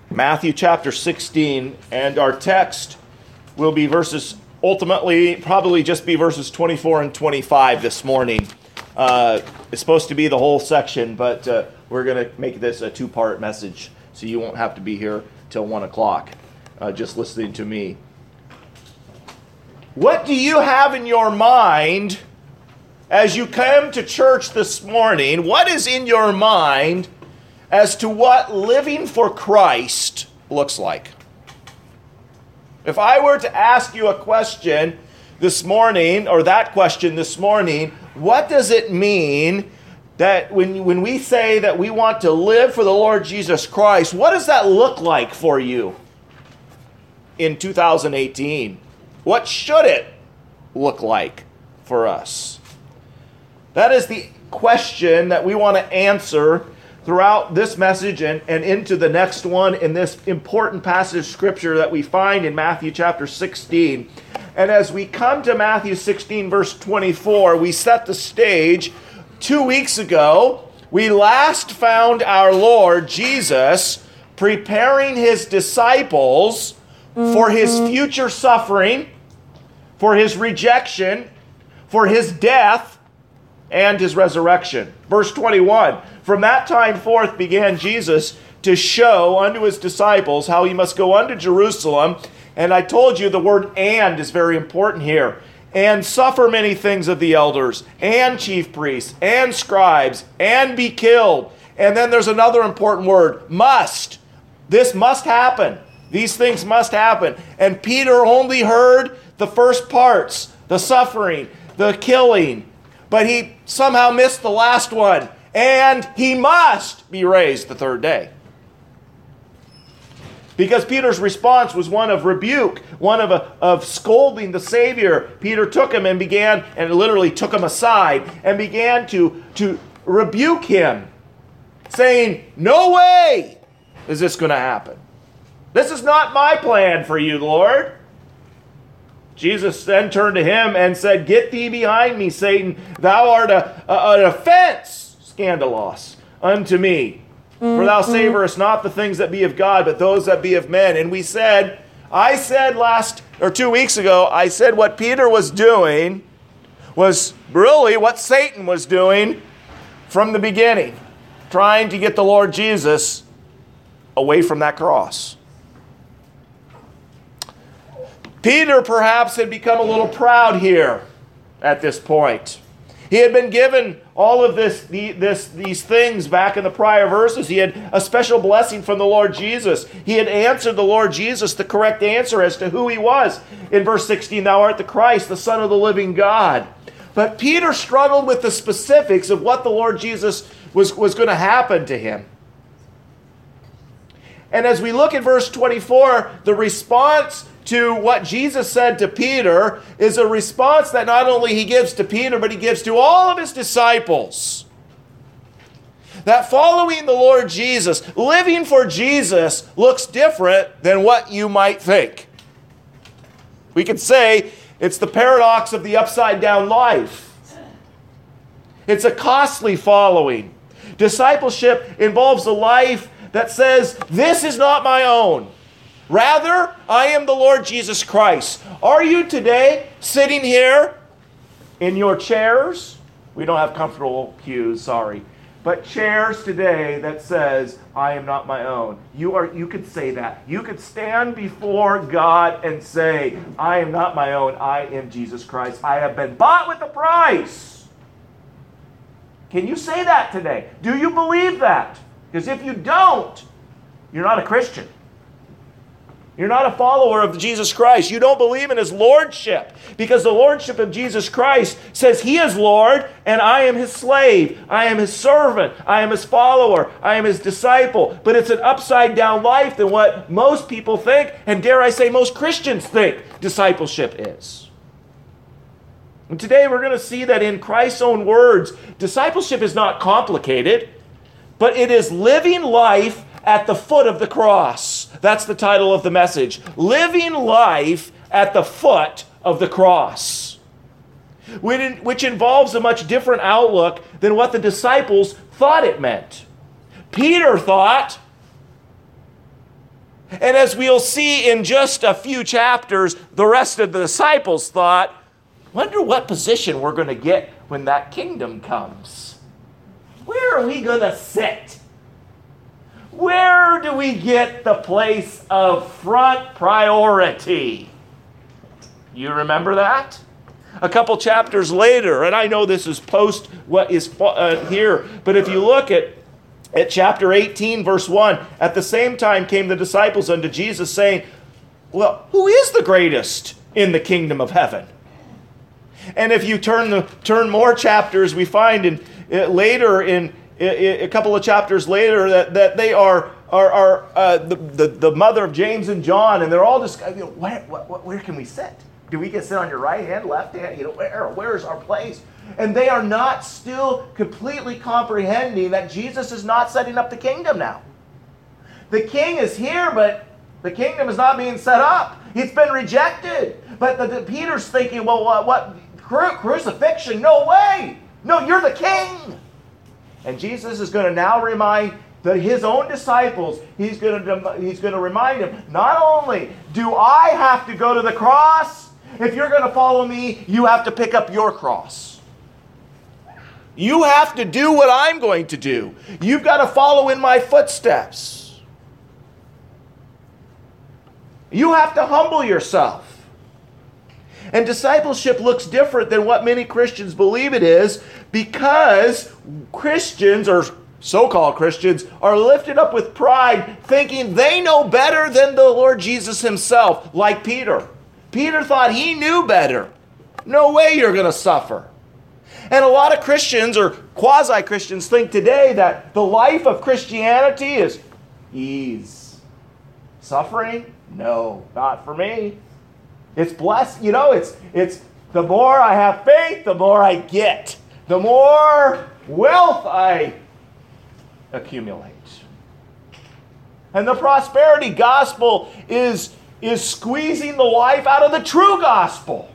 Matthew chapter 16, and our text will be probably just be verses 24 and 25 this morning. It's supposed to be the whole section, but we're going to make this a two-part message, so you won't have to be here till 1 o'clock just listening to me. What do you have in your mind as you come to church this morning? What is in your mind as to what living for Christ looks like? If I were to ask you a question this morning, or that question this morning, what does it mean that when we say that we want to live for the Lord Jesus Christ, what does that look like for you in 2018? What should it look like for us? That is the question that we want to answer throughout this message and into the next one in this important passage of Scripture that we find in Matthew chapter 16. And as we come to Matthew 16, verse 24, we set the stage. 2 weeks ago, we last found our Lord Jesus preparing his disciples for his future suffering, for his rejection, for his death, and his resurrection. Verse 21, from that time forth began Jesus to show unto his disciples how he must go unto Jerusalem. And I told you the word "and" is very important here. And suffer many things of the elders, and chief priests, and scribes, and be killed. And then there's another important word, must. This must happen. These things must happen. And Peter only heard the first parts, the suffering, the killing. But he somehow missed the last one. And he must be raised the third day. Because Peter's response was one of rebuke, one of scolding the Savior. Peter took him and literally took him aside and began to rebuke him, saying, "No way is this going to happen. This is not my plan for you, Lord." Jesus then turned to him and said, "Get thee behind me, Satan. Thou art an offense, scandalous, unto me. For thou savorest not the things that be of God, but those that be of men." And I said 2 weeks ago, I said what Peter was doing was really what Satan was doing from the beginning, trying to get the Lord Jesus away from that cross. Peter perhaps had become a little proud here at this point. He had been given all of these things back in the prior verses. He had a special blessing from the Lord Jesus. He had answered the Lord Jesus the correct answer as to who he was. In verse 16, "Thou art the Christ, the Son of the living God." But Peter struggled with the specifics of what the Lord Jesus was going to happen to him. And as we look at verse 24, the response to what Jesus said to Peter is a response that not only he gives to Peter, but he gives to all of his disciples. That following the Lord Jesus, living for Jesus, looks different than what you might think. We could say it's the paradox of the upside-down life. It's a costly following. Discipleship involves a life that says, "This is not my own. Rather, I am the Lord Jesus Christ." Are you today sitting here in your chairs? We don't have comfortable pews, sorry. But chairs today that says, "I am not my own." You could say that. You could stand before God and say, "I am not my own. I am Jesus Christ. I have been bought with a price." Can you say that today? Do you believe that? Because if you don't, you're not a Christian. You're not a follower of Jesus Christ. You don't believe in his lordship. Because the lordship of Jesus Christ says he is Lord and I am his slave. I am his servant. I am his follower. I am his disciple. But it's an upside down life than what most people think, and dare I say most Christians think discipleship is. And today we're going to see that in Christ's own words, discipleship is not complicated, but it is living life at the foot of the cross. That's the title of the message. Living life at the foot of the cross. Which involves a much different outlook than what the disciples thought it meant. Peter thought And as we'll see in just a few chapters, the rest of the disciples thought, wonder what position we're going to get when that kingdom comes. Where are we going to sit? Where do we get the place of front priority? You remember that? A couple chapters later, and I know this is post what is here, but if you look at chapter 18, verse 1, at the same time came the disciples unto Jesus, saying, well, who is the greatest in the kingdom of heaven? And if you turn more chapters, we find a couple of chapters later that they are the mother of James and John, and they're all just, where can we sit? Do we get to sit on your right hand, left hand? Where is our place? And they are not still completely comprehending that Jesus is not setting up the kingdom now. The king is here, but the kingdom is not being set up. It's been rejected. But Peter's thinking, well, what? Crucifixion? No way. No, you're the king. And Jesus is going to now remind his own disciples, he's going to remind them, not only do I have to go to the cross, if you're going to follow me, you have to pick up your cross. You have to do what I'm going to do. You've got to follow in my footsteps. You have to humble yourself. And discipleship looks different than what many Christians believe it is, because Christians, or so-called Christians, are lifted up with pride, thinking they know better than the Lord Jesus himself, like Peter. Peter thought he knew better. No way you're going to suffer. And a lot of Christians, or quasi-Christians, think today that the life of Christianity is ease. Suffering? No, not for me. It's blessed. It's the more I have faith, the more I get. The more wealth I accumulate. And the prosperity gospel is squeezing the life out of the true gospel.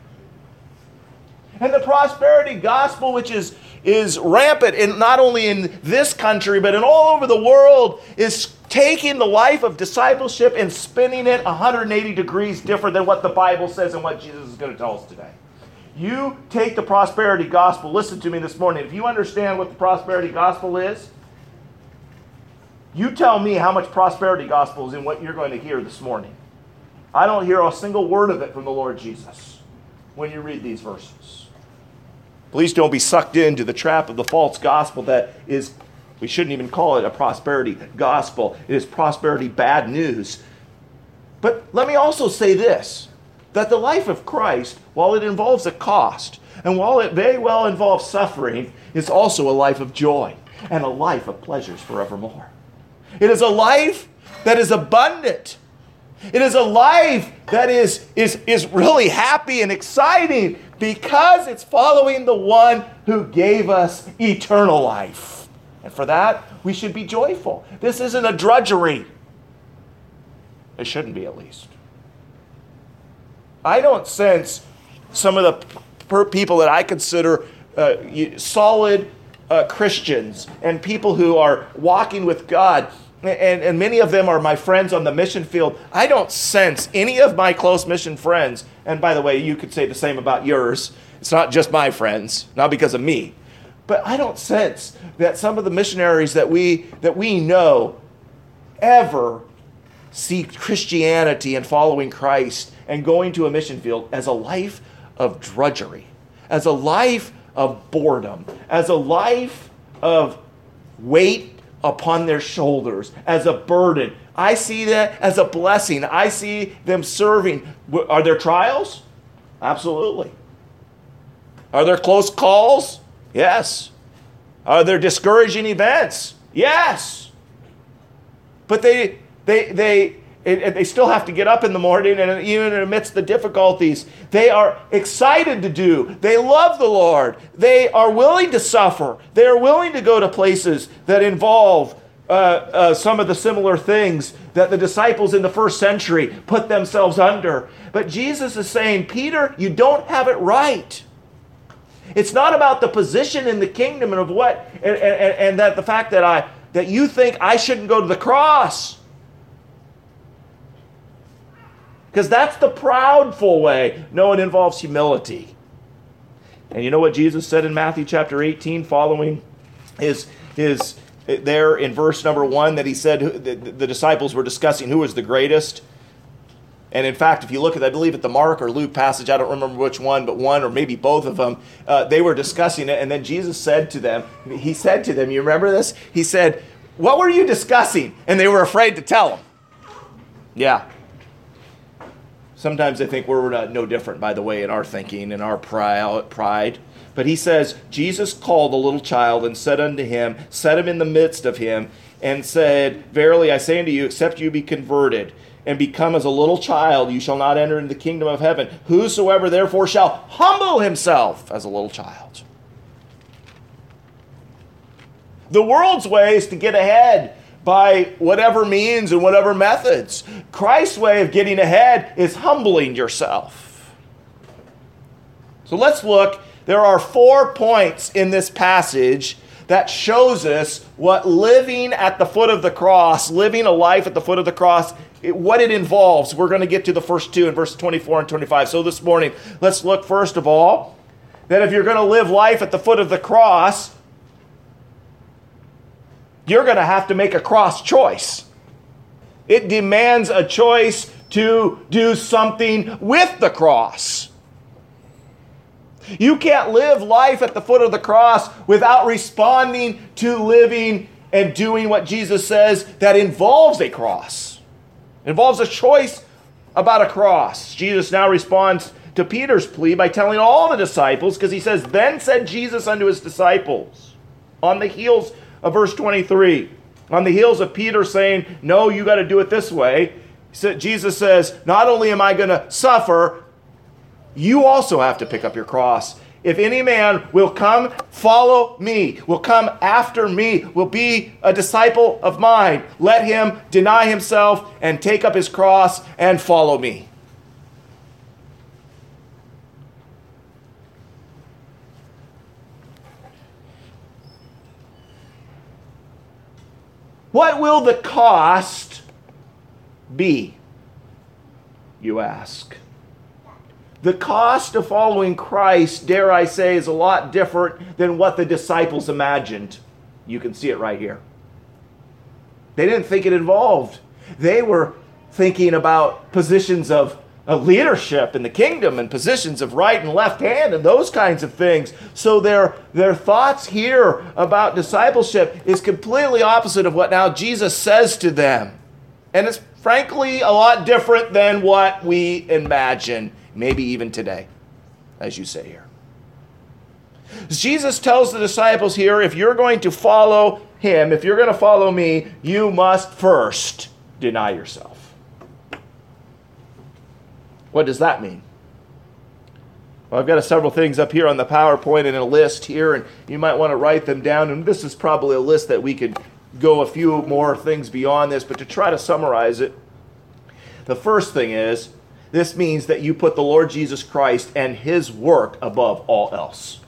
And the prosperity gospel, which is rampant not only in this country, but in all over the world, is taking the life of discipleship and spinning it 180 degrees different than what the Bible says and what Jesus is going to tell us today. You take the prosperity gospel. Listen to me this morning. If you understand what the prosperity gospel is, you tell me how much prosperity gospel is in what you're going to hear this morning. I don't hear a single word of it from the Lord Jesus when you read these verses. Please don't be sucked into the trap of the false gospel that is, we shouldn't even call it a prosperity gospel. It is prosperity bad news. But let me also say this, that the life of Christ, while it involves a cost, and while it very well involves suffering, is also a life of joy and a life of pleasures forevermore. It is a life that is abundant. It is a life that is really happy and exciting because it's following the one who gave us eternal life. And for that, we should be joyful. This isn't a drudgery. It shouldn't be, at least. I don't sense some of the people that I consider solid Christians and people who are walking with God, and many of them are my friends on the mission field. I don't sense any of my close mission friends, and by the way, you could say the same about yours. It's not just my friends, not because of me. But I don't sense that some of the missionaries that we know ever see Christianity and following Christ and going to a mission field as a life of drudgery, as a life of boredom, as a life of weight upon their shoulders, as a burden. I see that as a blessing. I see them serving. Are there trials? Absolutely. Are there close calls? Yes. Are there discouraging events? Yes. But they still have to get up in the morning, and even amidst the difficulties, they are excited to do. They love the Lord. They are willing to suffer. They are willing to go to places that involve some of the similar things that the disciples in the first century put themselves under. But Jesus is saying, Peter, you don't have it right. It's not about the position in the kingdom and of what, and that the fact that you think I shouldn't go to the cross. Because that's the proudful way. No, it involves humility. And you know what Jesus said in Matthew chapter 18 following his there in verse number 1 that he said the disciples were discussing who was the greatest. And in fact, if you look at, I believe at the Mark or Luke passage, I don't remember which one, but one or maybe both of them, they were discussing it. And then Jesus said to them, you remember this? He said, "What were you discussing?" And they were afraid to tell him. Yeah. Sometimes I think we're no different, by the way, in our thinking and our pride. But he says, Jesus called a little child and said unto him, set him in the midst of him, and said, Verily I say unto you, except you be converted and become as a little child, you shall not enter into the kingdom of heaven. Whosoever therefore shall humble himself as a little child. The world's way is to get ahead by whatever means and whatever methods. Christ's way of getting ahead is humbling yourself. So let's look. There are 4 points in this passage that shows us what living at the foot of the cross, living a life at the foot of the cross, what it involves. We're going to get to the first 2 in verses 24 and 25. So this morning, let's look first of all, that if you're going to live life at the foot of the cross, you're going to have to make a cross choice. It demands a choice to do something with the cross. You can't live life at the foot of the cross without responding to living and doing what Jesus says that involves a cross. It involves a choice about a cross. Jesus now responds to Peter's plea by telling all the disciples, because he says, Then said Jesus unto his disciples, on the heels of verse 23, on the heels of Peter saying, no, you got to do it this way, Jesus says, not only am I going to suffer, you also have to pick up your cross. If any man will come follow me, will come after me, will be a disciple of mine, let him deny himself and take up his cross and follow me. What will the cost be, you ask? The cost of following Christ, dare I say, is a lot different than what the disciples imagined. You can see it right here. They didn't think it involved. They were thinking about positions of leadership in the kingdom and positions of right and left hand and those kinds of things. So their thoughts here about discipleship is completely opposite of what now Jesus says to them. And it's frankly a lot different than what we imagine, maybe even today, as you say here. Jesus tells the disciples here, if you're going to follow him, if you're going to follow me, you must first deny yourself. What does that mean? Well, I've got several things up here on the PowerPoint and a list here, and you might want to write them down. And this is probably a list that we could go a few more things beyond this, but to try to summarize it, the first thing is, this means that you put the Lord Jesus Christ and his work above all else.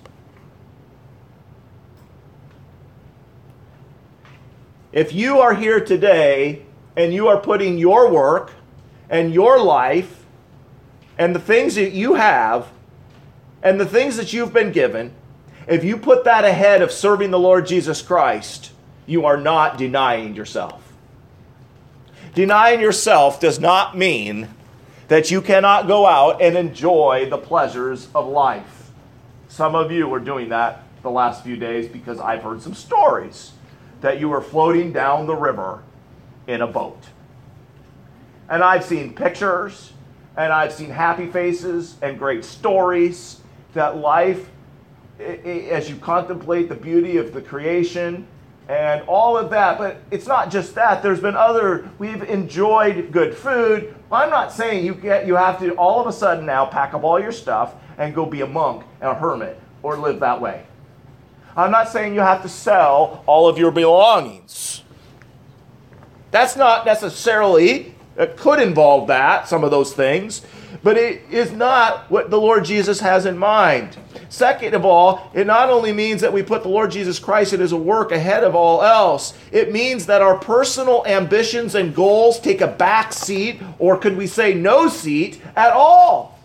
If you are here today and you are putting your work and your life and the things that you have and the things that you've been given, if you put that ahead of serving the Lord Jesus Christ, you are not denying yourself. Denying yourself does not mean that you cannot go out and enjoy the pleasures of life. Some of you are doing that the last few days because I've heard some stories that you were floating down the river in a boat. And I've seen pictures, and I've seen happy faces and great stories that life, as you contemplate the beauty of the creation and all of that, but it's not just that. There's been we've enjoyed good food. I'm not saying you have to all of a sudden now pack up all your stuff and go be a monk and a hermit or live that way. I'm not saying you have to sell all of your belongings. That's not necessarily, it could involve that, some of those things. But it is not what the Lord Jesus has in mind. Second of all, it not only means that we put the Lord Jesus Christ and his work ahead of all else, it means that our personal ambitions and goals take a back seat, or could we say no seat at all.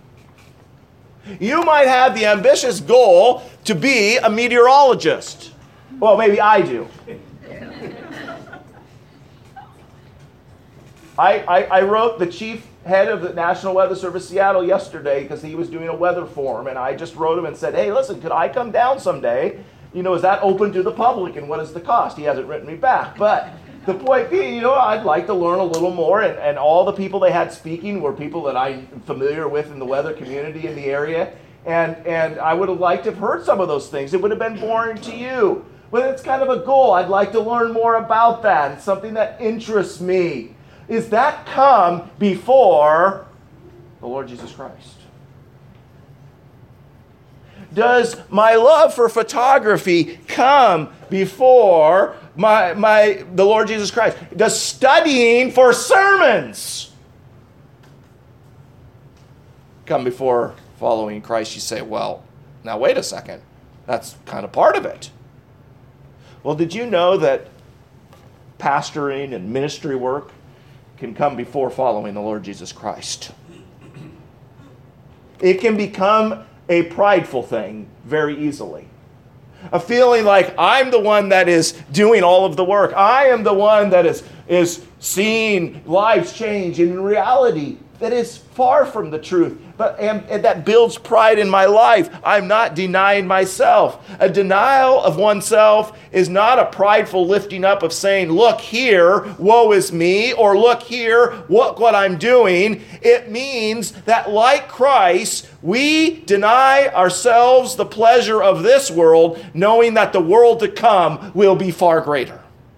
You might have the ambitious goal to be a meteorologist. Well, maybe I do. I wrote the chief head of the National Weather Service Seattle yesterday because he was doing a weather form, and I just wrote him and said, hey, listen, could I come down someday? Is that open to the public, and what is the cost? He hasn't written me back, but the point being, I'd like to learn a little more, and all the people they had speaking were people that I'm familiar with in the weather community in the area, and I would have liked to have heard some of those things. It would have been boring to you, but it's kind of a goal. I'd like to learn more about that. It's something that interests me. Is that come before the Lord Jesus Christ? Does my love for photography come before the Lord Jesus Christ? Does studying for sermons come before following Christ? You say, well, now wait a second. That's kind of part of it. Well, did you know that pastoring and ministry work can come before following the Lord Jesus Christ? It can become a prideful thing very easily. A feeling like I'm the one that is doing all of the work. I am the one that is seeing lives change. In reality, that is far from the truth. And that builds pride in my life. I'm not denying myself. A denial of oneself is not a prideful lifting up of saying, look here, woe is me, or look here, look what I'm doing. It means that like Christ, we deny ourselves the pleasure of this world, knowing that the world to come will be far greater.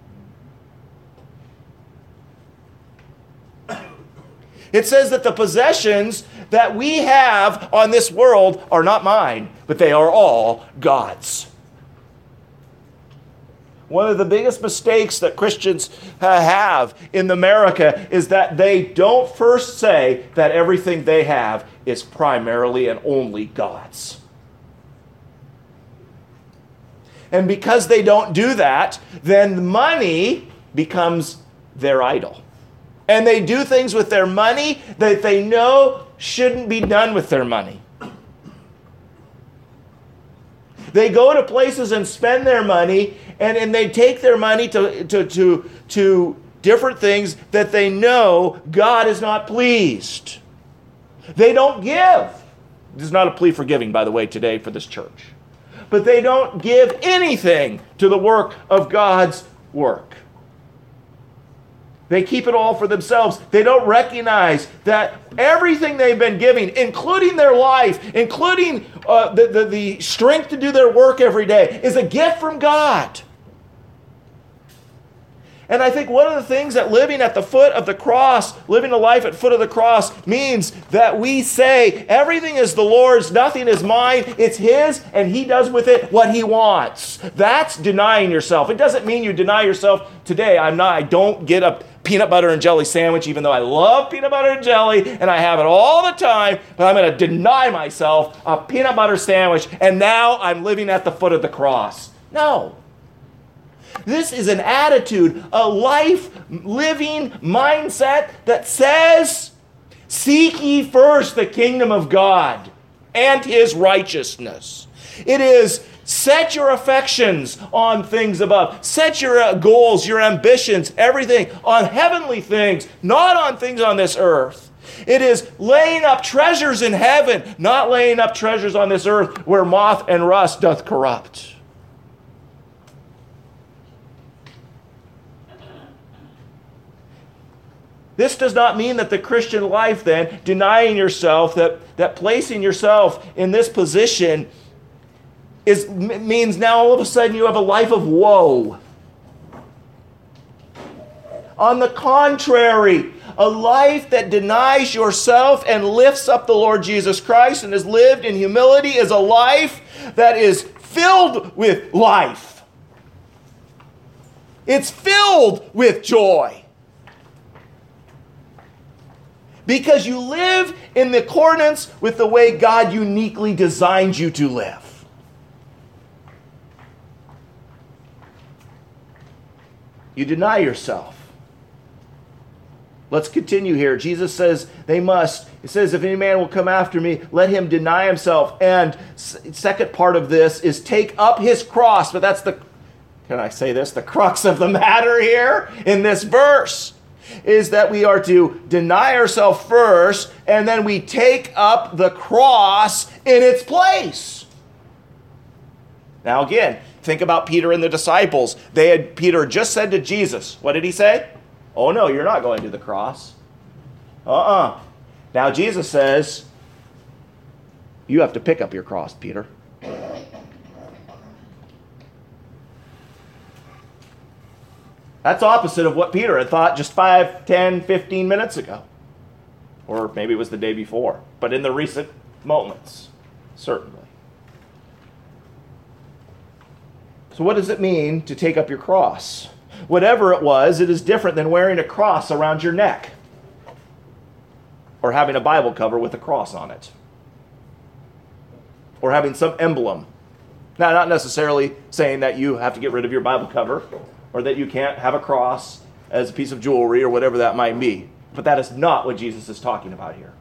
It says that the possessions that we have on this world are not mine, but they are all God's. One of the biggest mistakes that Christians have in America is that they don't first say that everything they have is primarily and only God's. And because they don't do that, then money becomes their idol. And they do things with their money that they know shouldn't be done with their money. They go to places and spend their money, and they take their money to different things that they know God is not pleased. They don't give. This is not a plea for giving, by the way, today for this church. But they don't give anything to the work of God's work. They keep it all for themselves. They don't recognize that everything they've been giving, including their life, including the strength to do their work every day, is a gift from God. And I think one of the things that living at the foot of the cross, living a life at foot of the cross, means that we say, everything is the Lord's, nothing is mine, it's His, and He does with it what He wants. That's denying yourself. It doesn't mean you deny yourself today. I don't get a peanut butter and jelly sandwich, even though I love peanut butter and jelly, and I have it all the time, but I'm going to deny myself a peanut butter sandwich, and now I'm living at the foot of the cross. No. This is an attitude, a life-living mindset that says, seek ye first the kingdom of God and His righteousness. It is set your affections on things above. Set your goals, your ambitions, everything on heavenly things, not on things on this earth. It is laying up treasures in heaven, not laying up treasures on this earth where moth and rust doth corrupt. This does not mean that the Christian life then, denying yourself, that placing yourself in this position means now all of a sudden you have a life of woe. On the contrary, a life that denies yourself and lifts up the Lord Jesus Christ and is lived in humility is a life that is filled with life. It's filled with joy. Because you live in accordance with the way God uniquely designed you to live. You deny yourself. Let's continue here. Jesus says they must. It says, if any man will come after me, let him deny himself. And second part of this is take up his cross. But that's the, can I say this? The crux of the matter here in this verse is that we are to deny ourselves first, and then we take up the cross in its place. Now again, think about Peter and the disciples. Peter just said to Jesus, what did he say? Oh no, you're not going to the cross. Now Jesus says, you have to pick up your cross, Peter. That's opposite of what Peter had thought just 5, 10, 15 minutes ago. Or maybe it was the day before. But in the recent moments, certainly. So what does it mean to take up your cross? Whatever it was, it is different than wearing a cross around your neck. Or having a Bible cover with a cross on it. Or having some emblem. Now, not necessarily saying that you have to get rid of your Bible cover, or that you can't have a cross as a piece of jewelry or whatever that might be. But that is not what Jesus is talking about here.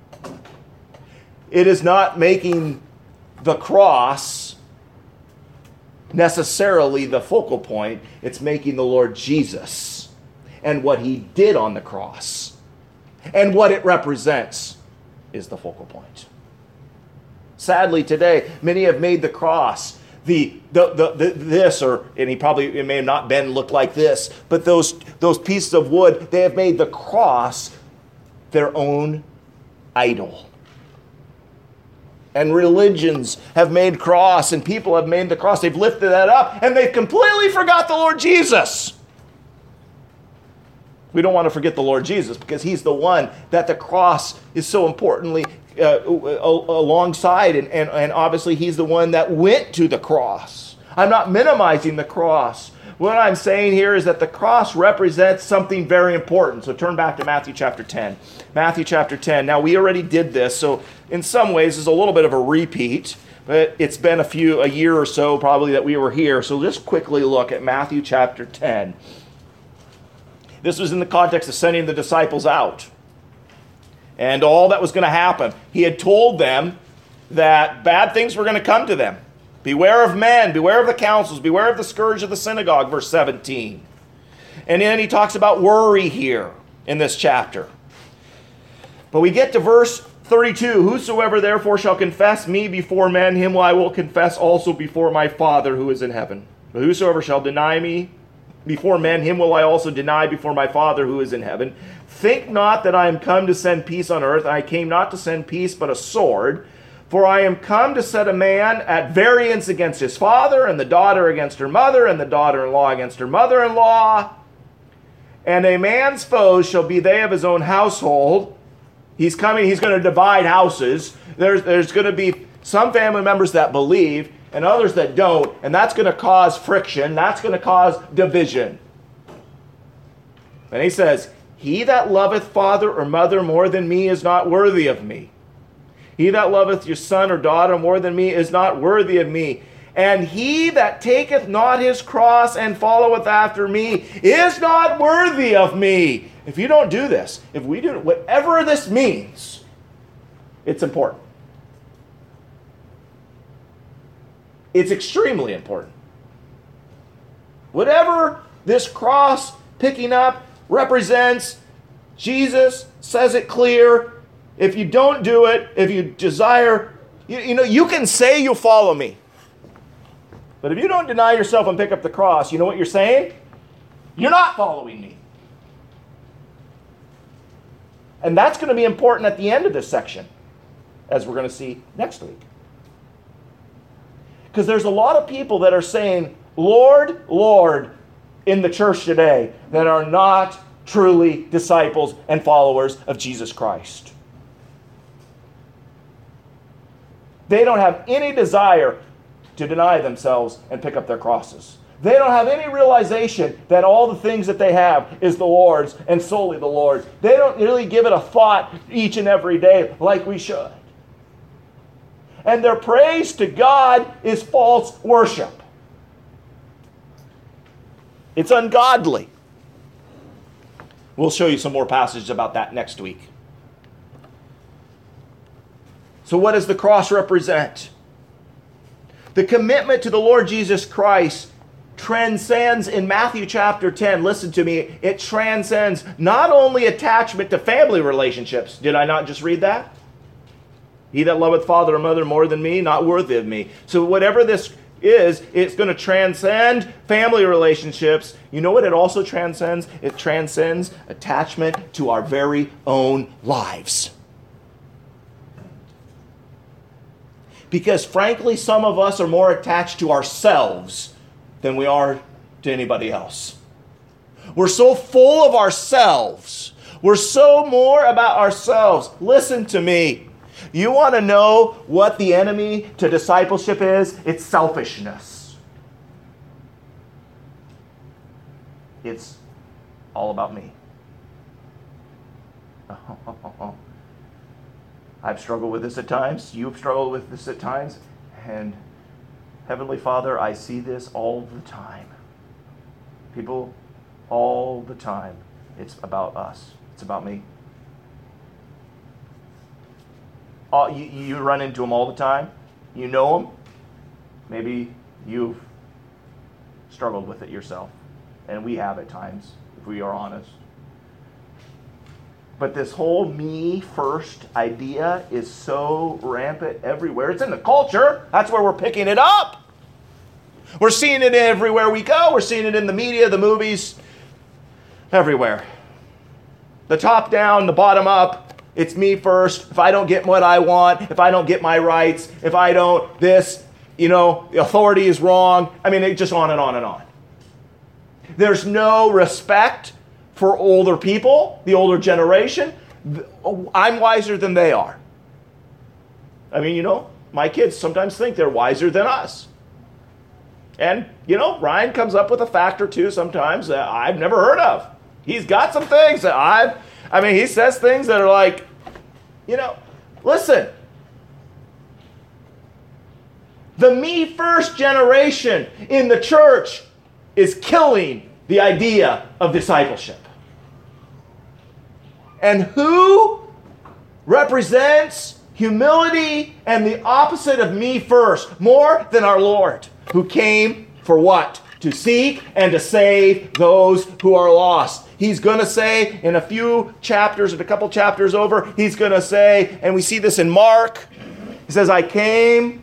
It is not making the cross necessarily the focal point. It's making the Lord Jesus and what he did on the cross and what it represents is the focal point. Sadly today, many have made the cross this, or, and it may have not been looked like this, but those pieces of wood, they have made the cross their own idol. And religions have made cross, and people have made the cross. They've lifted that up, and they've completely forgot the Lord Jesus. We don't want to forget the Lord Jesus because he's the one that the cross is so importantly alongside, and obviously he's the one that went to the cross. I'm not minimizing the cross. What I'm saying here is that the cross represents something very important. So turn back to Matthew chapter 10. Matthew chapter 10. Now we already did this, so in some ways it's a little bit of a repeat, but it's been a year or so probably that we were here. So just quickly look at Matthew chapter 10. This was in the context of sending the disciples out. And all that was going to happen. He had told them that bad things were going to come to them. Beware of men, beware of the councils, beware of the scourge of the synagogue, verse 17. And then he talks about worry here in this chapter. But we get to verse 32. Whosoever therefore shall confess me before men, him I will confess also before my Father who is in heaven. But whosoever shall deny me before men, him will I also deny before my Father who is in heaven. Think not that I am come to send peace on earth. I came not to send peace, but a sword. For I am come to set a man at variance against his father, and the daughter against her mother, and the daughter-in-law against her mother-in-law. And a man's foes shall be they of his own household. He's coming, he's going to divide houses. There's going to be some family members that believe, and others that don't, and that's going to cause friction. That's going to cause division. And he says, he that loveth father or mother more than me is not worthy of me. He that loveth your son or daughter more than me is not worthy of me. And he that taketh not his cross and followeth after me is not worthy of me. If you don't do this, if we do whatever this means, it's important. It's extremely important. Whatever this cross picking up represents, Jesus says it clear. If you don't do it, if you desire, you can say you'll follow me. But if you don't deny yourself and pick up the cross, you know what you're saying? You're not following me. And that's going to be important at the end of this section, as we're going to see next week. Because there's a lot of people that are saying, Lord, Lord, in the church today that are not truly disciples and followers of Jesus Christ. They don't have any desire to deny themselves and pick up their crosses. They don't have any realization that all the things that they have is the Lord's and solely the Lord's. They don't really give it a thought each and every day like we should. And their praise to God is false worship. It's ungodly. We'll show you some more passages about that next week. So what does the cross represent? The commitment to the Lord Jesus Christ transcends, in Matthew chapter 10, listen to me, it transcends not only attachment to family relationships. Did I not just read that? He that loveth father or mother more than me, not worthy of me. So whatever this is, it's going to transcend family relationships. You know what it also transcends? It transcends attachment to our very own lives. Because frankly, some of us are more attached to ourselves than we are to anybody else. We're so full of ourselves. We're so more about ourselves. Listen to me. You want to know what the enemy to discipleship is? It's selfishness. It's all about me. I've struggled with this at times. You've struggled with this at times. And Heavenly Father, I see this all the time. People, all the time. It's about us. It's about me. You run into them all the time. You know them. Maybe you've struggled with it yourself. And we have at times, if we are honest. But this whole me first idea is so rampant everywhere. It's in the culture. That's where we're picking it up. We're seeing it everywhere we go. We're seeing it in the media, the movies, everywhere. The top down, the bottom up. It's me first. If I don't get what I want, if I don't get my rights, if I don't this, the authority is wrong. I mean, it just on and on and on. There's no respect for older people, the older generation. I'm wiser than they are. I mean, my kids sometimes think they're wiser than us. And, Ryan comes up with a fact or two sometimes that I've never heard of. He's got some things that he says things that are like, listen. The me first generation in the church is killing the idea of discipleship. And who represents humility and the opposite of me first more than our Lord, who came for what? To seek and to save those who are lost. He's going to say in a few chapters, in a couple chapters over, he's going to say, and we see this in Mark, he says, I came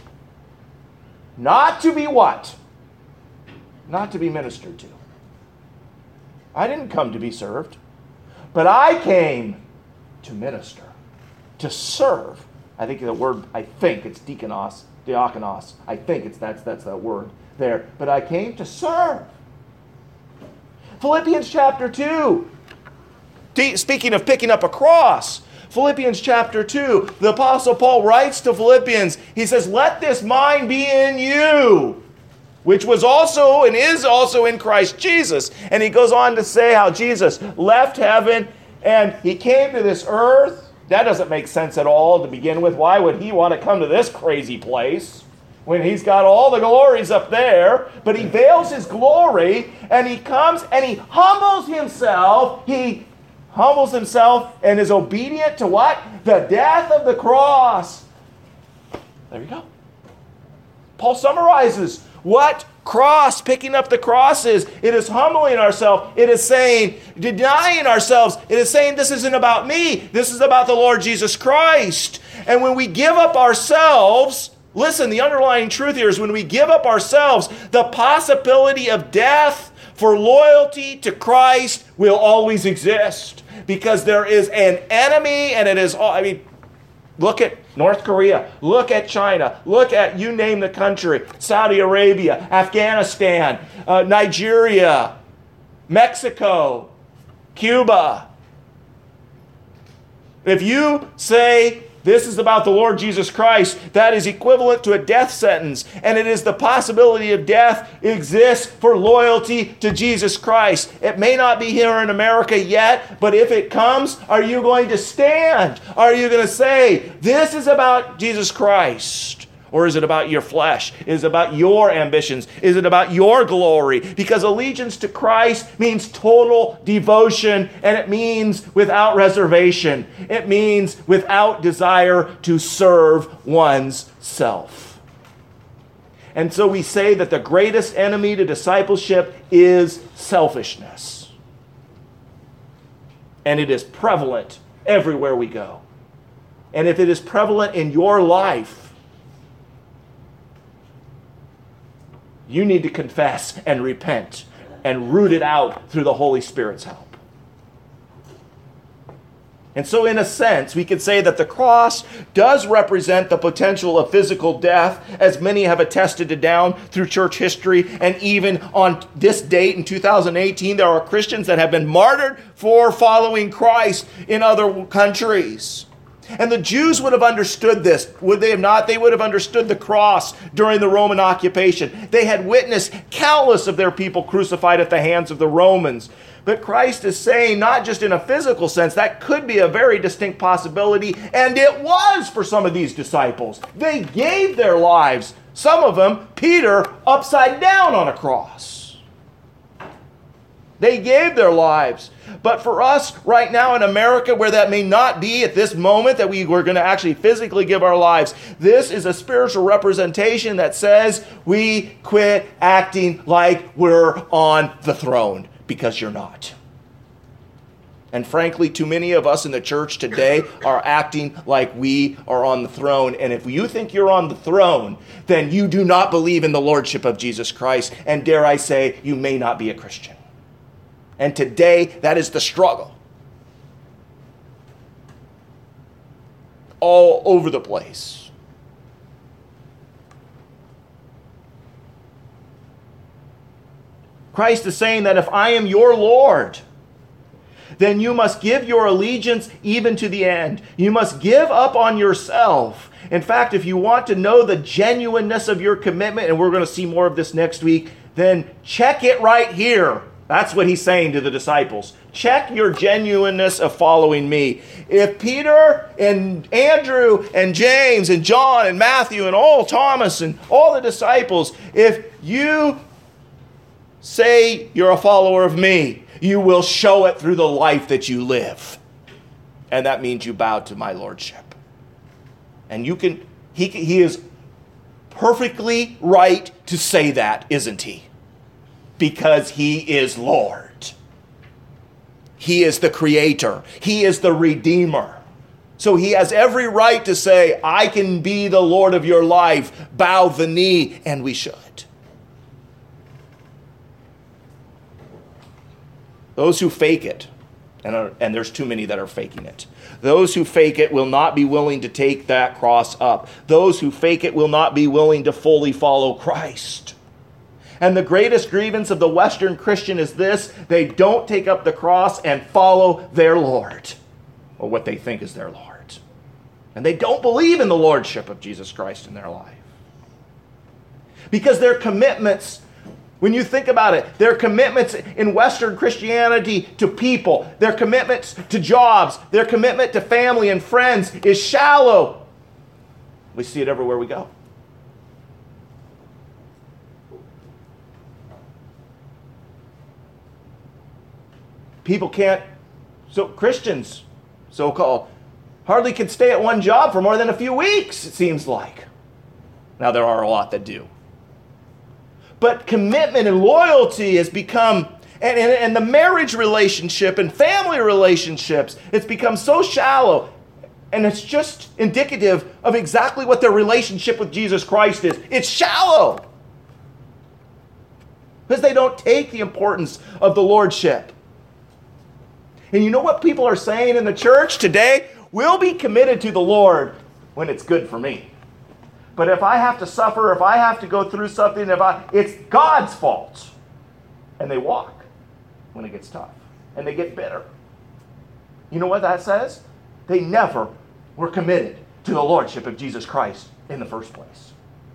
not to be what? Not to be ministered to. I didn't come to be served. But I came to minister, to serve. I think it's diakonos. I think that's that word there. But I came to serve. Philippians chapter 2. Speaking of picking up a cross, Philippians chapter 2, the Apostle Paul writes to Philippians, he says, let this mind be in you, which was also and is also in Christ Jesus. And he goes on to say how Jesus left heaven and he came to this earth. That doesn't make sense at all to begin with. Why would he want to come to this crazy place when he's got all the glories up there? But he veils his glory and he comes and he humbles himself. He humbles himself and is obedient to what? The death of the cross. There you go. Paul summarizes what picking up the cross is. It is humbling ourselves. It is saying, denying ourselves. It is saying, this isn't about me. This is about the Lord Jesus Christ. And when we give up ourselves, listen, the underlying truth here is when we give up ourselves, the possibility of death for loyalty to Christ will always exist. Because there is an enemy, and it is all, look at North Korea, look at China, look at, you name the country, Saudi Arabia, Afghanistan, Nigeria, Mexico, Cuba. If you say This is about the Lord Jesus Christ. That is equivalent to a death sentence. And it is the possibility of death exists for loyalty to Jesus Christ. It may not be here in America yet, but if it comes, are you going to stand? Are you going to say, this is about Jesus Christ? Or is it about your flesh? Is it about your ambitions? Is it about your glory? Because allegiance to Christ means total devotion, and it means without reservation. It means without desire to serve one's self. And so we say that the greatest enemy to discipleship is selfishness. And it is prevalent everywhere we go. And if it is prevalent in your life, you need to confess and repent and root it out through the Holy Spirit's help. And so in a sense, we could say that the cross does represent the potential of physical death, as many have attested to down through church history. And even on this date in 2018, there are Christians that have been martyred for following Christ in other countries. And the Jews would have understood this, would they have not? They would have understood the cross during the Roman occupation. They had witnessed countless of their people crucified at the hands of the Romans. But Christ is saying, not just in a physical sense, that could be a very distinct possibility, and it was for some of these disciples. They gave their lives, some of them, Peter, upside down on a cross. They gave their lives. But for us right now in America, where that may not be at this moment that we were going to actually physically give our lives, this is a spiritual representation that says we quit acting like we're on the throne, because you're not. And frankly, too many of us in the church today are acting like we are on the throne. And if you think you're on the throne, then you do not believe in the lordship of Jesus Christ. And dare I say, you may not be a Christian. And today, that is the struggle. All over the place. Christ is saying that if I am your Lord, then you must give your allegiance even to the end. You must give up on yourself. In fact, if you want to know the genuineness of your commitment, and we're going to see more of this next week, then check it right here. That's what he's saying to the disciples. Check your genuineness of following me. If Peter and Andrew and James and John and Matthew and all Thomas and all the disciples, if you say you're a follower of me, you will show it through the life that you live. And that means you bow to my lordship. And you can, he is perfectly right to say that, isn't he? Because he is Lord. He is the creator. He is the redeemer. So he has every right to say, I can be the Lord of your life. Bow the knee, and we should. Those who fake it, and there's too many that are faking it. Those who fake it will not be willing to take that cross up. Those who fake it will not be willing to fully follow Christ. And the greatest grievance of the Western Christian is this: they don't take up the cross and follow their Lord, or what they think is their Lord. And they don't believe in the lordship of Jesus Christ in their life. Because their commitments, when you think about it, their commitments in Western Christianity to people, their commitments to jobs, their commitment to family and friends is shallow. We see it everywhere we go. People can't, so Christians, so-called, hardly can stay at one job for more than a few weeks, it seems like. Now, there are a lot that do. But commitment and loyalty has become, and the marriage relationship and family relationships, it's become so shallow. And it's just indicative of exactly what their relationship with Jesus Christ is. It's shallow. Because they don't take the importance of the lordship. And you know what people are saying in the church today? We'll be committed to the Lord when it's good for me. But if I have to suffer, if I have to go through something, it's God's fault. And they walk when it gets tough. And they get bitter. You know what that says? They never were committed to the lordship of Jesus Christ in the first place.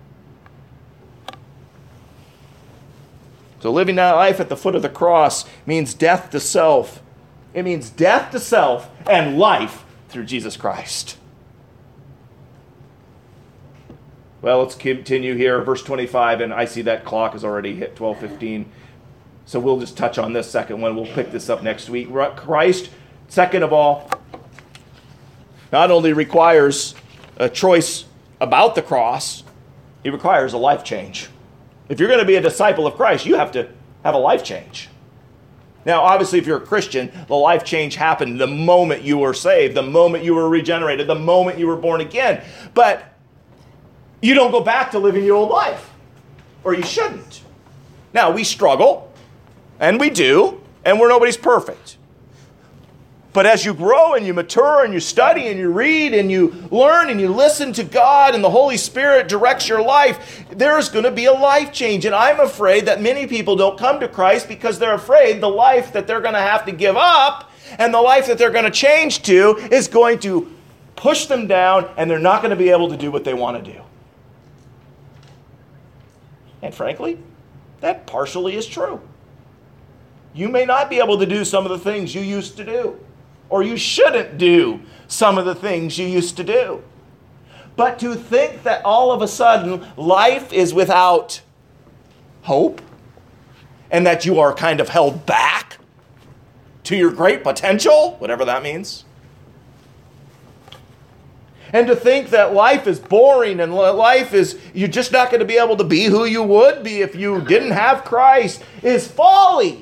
So living that life at the foot of the cross means death to self. It means death to self and life through Jesus Christ. Well, let's continue here. Verse 25, and I see that clock has already hit 12:15. So we'll just touch on this second one. We'll pick this up next week. Christ, second of all, not only requires a choice about the cross, he requires a life change. If you're going to be a disciple of Christ, you have to have a life change. Now, obviously, if you're a Christian, the life change happened the moment you were saved, the moment you were regenerated, the moment you were born again. But you don't go back to living your old life, or you shouldn't. Now, we struggle, and we do, and nobody's perfect. But as you grow and you mature and you study and you read and you learn and you listen to God and the Holy Spirit directs your life, there's going to be a life change. And I'm afraid that many people don't come to Christ because they're afraid the life that they're going to have to give up and the life that they're going to change to is going to push them down and they're not going to be able to do what they want to do. And frankly, that partially is true. You may not be able to do some of the things you used to do. Or you shouldn't do some of the things you used to do. But to think that all of a sudden life is without hope and that you are kind of held back to your great potential, whatever that means. And to think that life is boring and life is, you're just not going to be able to be who you would be if you didn't have Christ is folly.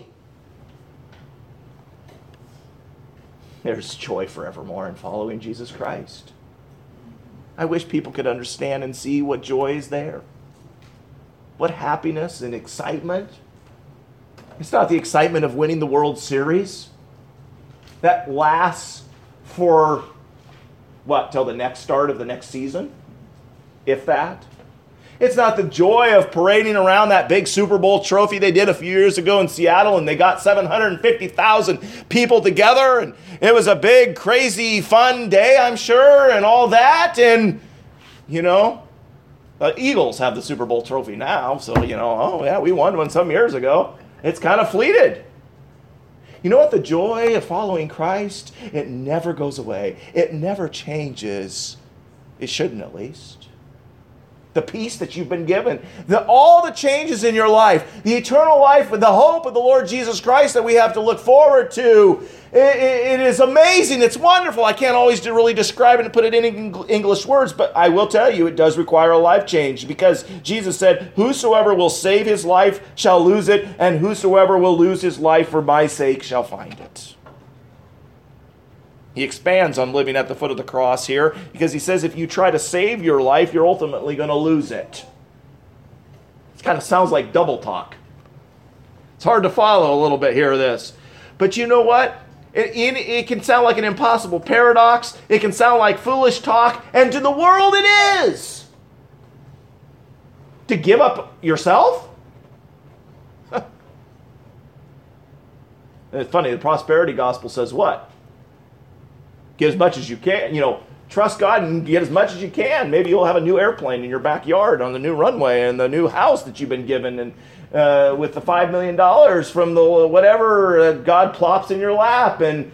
There's joy forevermore in following Jesus Christ. I wish people could understand and see what joy is there. What happiness and excitement. It's not the excitement of winning the World Series. That lasts for, till the next start of the next season? If that. It's not the joy of parading around that big Super Bowl trophy they did a few years ago in Seattle, and they got 750,000 people together, and it was a big, crazy, fun day, I'm sure, and all that. And, the Eagles have the Super Bowl trophy now, so, we won one some years ago. It's kind of fleeted. You know what? The joy of following Christ, it never goes away. It never changes. It shouldn't, at least. The peace that you've been given, all the changes in your life, the eternal life, the hope of the Lord Jesus Christ that we have to look forward to. It is amazing. It's wonderful. I can't always really describe it and put it in English words, but I will tell you it does require a life change because Jesus said, whosoever will save his life shall lose it, and whosoever will lose his life for my sake shall find it. He expands on living at the foot of the cross here because he says if you try to save your life, you're ultimately going to lose it. It kind of sounds like double talk. It's hard to follow a little bit here of this. But you know what? It can sound like an impossible paradox. It can sound like foolish talk. And to the world it is. To give up yourself? It's funny, the prosperity gospel says what? Get as much as you can. Trust God and get as much as you can. Maybe you'll have a new airplane in your backyard on the new runway and the new house that you've been given, and with the $5 million from the whatever God plops in your lap, and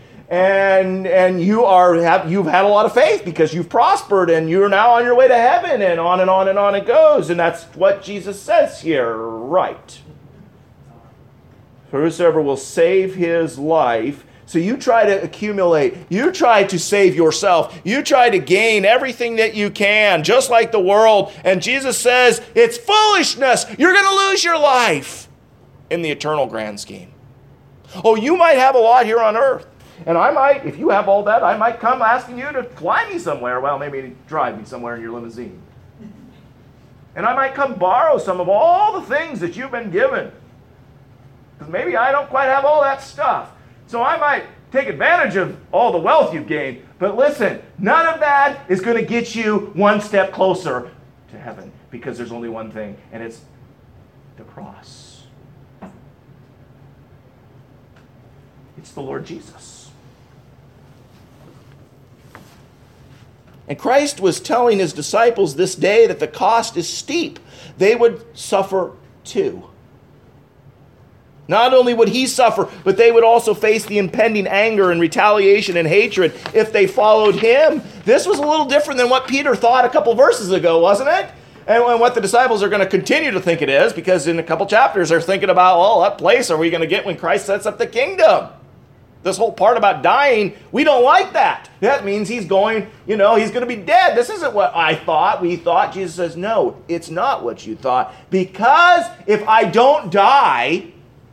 you've had a lot of faith because you've prospered and you're now on your way to heaven, and on and on and on it goes. And that's what Jesus says here, right? For whosoever will save his life. So you try to accumulate, you try to save yourself, you try to gain everything that you can, just like the world. And Jesus says, it's foolishness. You're going to lose your life in the eternal grand scheme. Oh, you might have a lot here on earth. And I might, if you have all that, I might come asking you to fly me somewhere. Well, maybe drive me somewhere in your limousine. And I might come borrow some of all the things that you've been given. Because maybe I don't quite have all that stuff. So I might take advantage of all the wealth you've gained. But listen, none of that is going to get you one step closer to heaven. Because there's only one thing, and it's the cross. It's the Lord Jesus. And Christ was telling his disciples this day that the cost is steep. They would suffer too. Not only would he suffer, but they would also face the impending anger and retaliation and hatred if they followed him. This was a little different than what Peter thought a couple verses ago, wasn't it? And what the disciples are going to continue to think it is, because in a couple chapters they're thinking about, well, what place are we going to get when Christ sets up the kingdom? This whole part about dying, we don't like that. That means he's going, he's going to be dead. This isn't what we thought. Jesus says, no, it's not what you thought. Because if I don't die,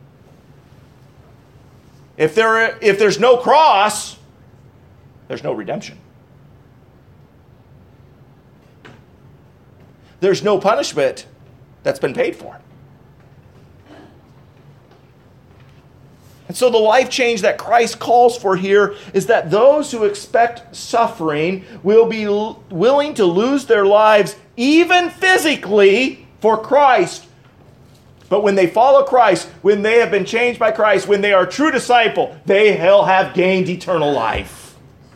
if there's no cross, there's no redemption. There's no punishment that's been paid for. And so the life change that Christ calls for here is that those who expect suffering will be willing to lose their lives, even physically, for Christ. But when they follow Christ, when they have been changed by Christ, when they are a true disciple, they'll have gained eternal life.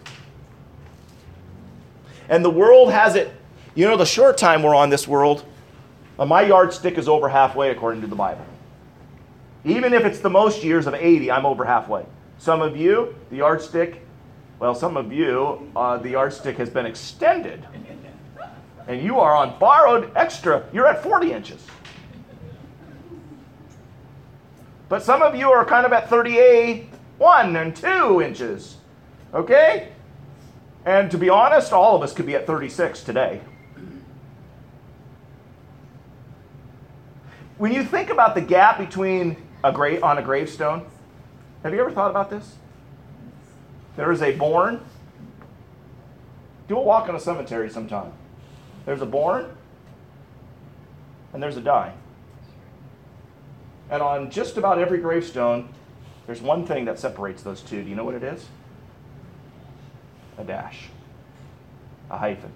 And the world has it. The short time we're on this world, my yardstick is over halfway according to the Bible. Even if it's the most years of 80, I'm over halfway. Some of you, the yardstick has been extended. And you are on borrowed extra. You're at 40 inches. But some of you are kind of at 31 and 2 inches. Okay? And to be honest, all of us could be at 36 today. When you think about the gap between on a gravestone, have you ever thought about this? There is a born. Do a walk in a cemetery sometime. There's a born, and there's a die. And on just about every gravestone, there's one thing that separates those two. Do you know what it is? A dash. A hyphen.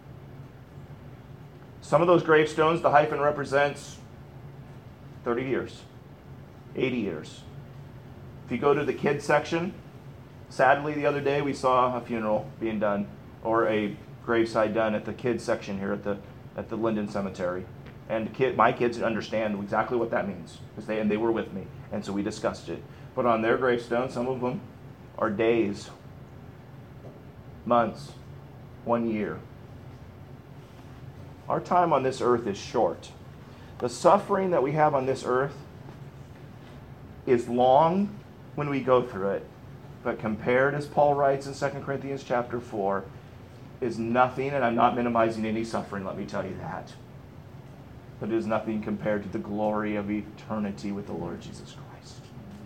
Some of those gravestones, the hyphen represents 30 years, 80 years. If you go to the kids section, sadly the other day we saw a funeral being done, or a graveside done at the kids section here at the Linden Cemetery. And my kids understand exactly what that means, because they were with me, and so we discussed it. But on their gravestone, some of them are days, months, 1 year. Our time on this earth is short. The suffering that we have on this earth is long when we go through it, but compared, as Paul writes in 2 Corinthians chapter 4, is nothing, and I'm not minimizing any suffering, let me tell you that. But it is nothing compared to the glory of eternity with the Lord Jesus Christ.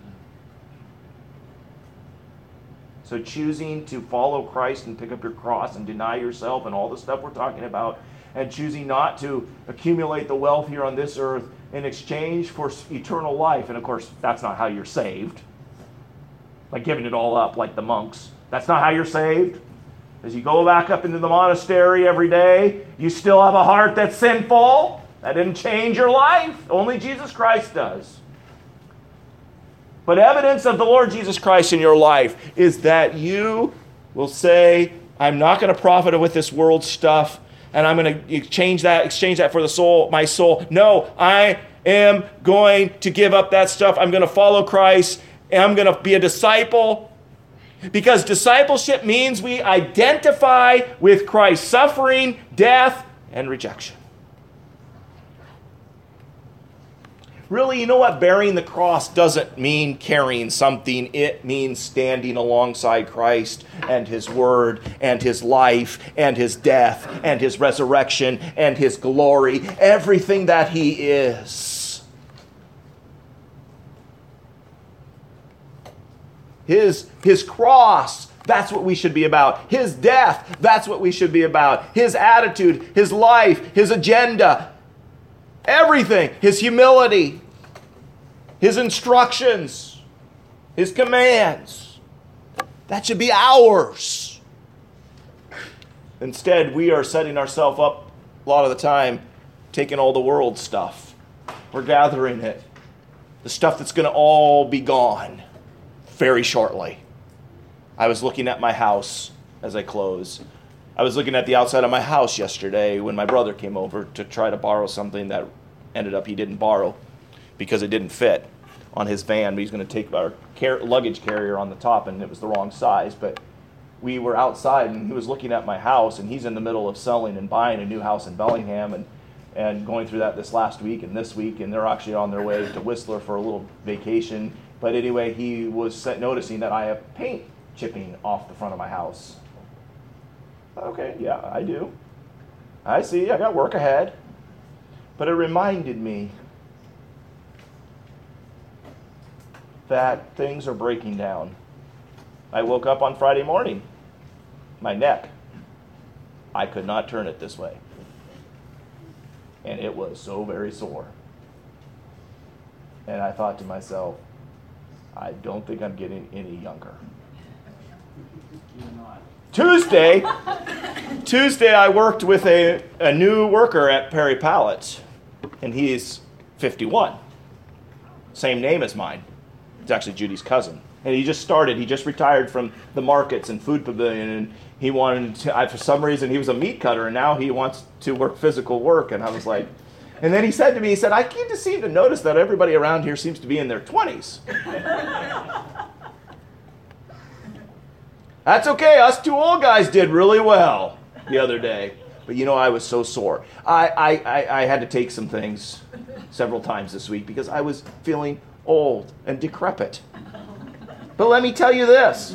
So choosing to follow Christ and pick up your cross and deny yourself and all the stuff we're talking about, and choosing not to accumulate the wealth here on this earth in exchange for eternal life. And of course, that's not how you're saved. By giving it all up like the monks. That's not how you're saved. As you go back up into the monastery every day, you still have a heart that's sinful. That didn't change your life. Only Jesus Christ does. But evidence of the Lord Jesus Christ in your life is that you will say, I'm not going to profit with this world stuff, and I'm going to exchange that for the soul, my soul. No, I am going to give up that stuff. I'm going to follow Christ, and I'm going to be a disciple. Because discipleship means we identify with Christ's suffering, death, and rejection. Really, you know what? Bearing the cross doesn't mean carrying something. It means standing alongside Christ and His Word and His life and His death and His resurrection and His glory, everything that He is. His cross, that's what we should be about. His death, that's what we should be about. His attitude, His life, His agenda, everything. His humility, His instructions, His commands. That should be ours. Instead, we are setting ourselves up a lot of the time, taking all the world stuff. We're gathering it. The stuff that's going to all be gone very shortly. I was looking at my house as I close. I was looking at the outside of my house yesterday when my brother came over to try to borrow something that ended up he didn't borrow because it didn't fit on his van. But he's going to take our luggage carrier on the top, and it was the wrong size. But we were outside, and he was looking at my house, and he's in the middle of selling and buying a new house in Bellingham, and going through that this last week and this week, and they're actually on their way to Whistler for a little vacation. But anyway, he was noticing that I have paint chipping off the front of my house. Okay, yeah, I do. I see, I got work ahead. But it reminded me that things are breaking down. I woke up on Friday morning. My neck, I could not turn it this way. And it was so very sore. And I thought to myself, I don't think I'm getting any younger. Tuesday, I worked with a new worker at Perry Pallets, and he's 51. Same name as mine. It's actually Judy's cousin. And he just retired from the markets and food pavilion, and he wanted to, for some reason, he was a meat cutter, and now he wants to work physical work. And I was like, and then he said to me, I can't just seem to notice that everybody around here seems to be in their 20s. That's okay. Us two old guys did really well the other day. But I was so sore. I had to take some things several times this week because I was feeling old and decrepit. But let me tell you this.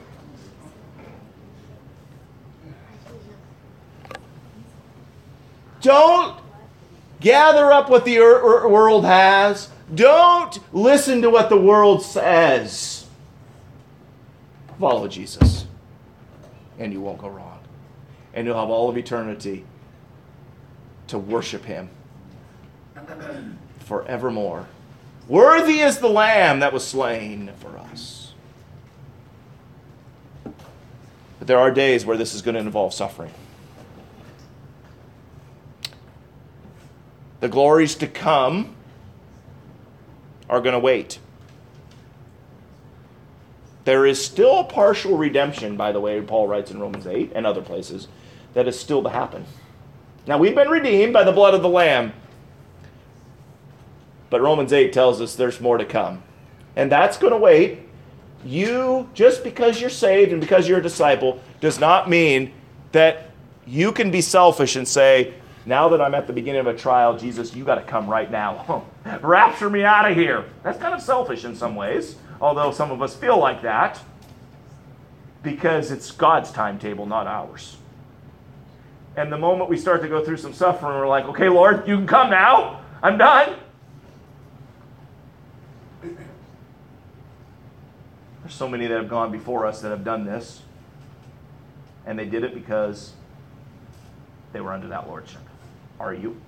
Don't gather up what the world has. Don't listen to what the world says. Follow Jesus, and you won't go wrong. And you'll have all of eternity to worship him forevermore. Worthy is the Lamb that was slain for us. But there are days where this is going to involve suffering. The glories to come are going to wait. There is still a partial redemption, by the way, Paul writes in Romans 8 and other places, that is still to happen. Now, we've been redeemed by the blood of the Lamb. But Romans 8 tells us there's more to come. And that's going to wait. Just because you're saved and because you're a disciple, does not mean that you can be selfish and say, now that I'm at the beginning of a trial, Jesus, you got to come right now. Rapture me out of here. That's kind of selfish in some ways. Although some of us feel like that, because it's God's timetable, not ours. And the moment we start to go through some suffering, we're like, okay, Lord, you can come now. I'm done. There's so many that have gone before us that have done this, and they did it because they were under that lordship. Are you?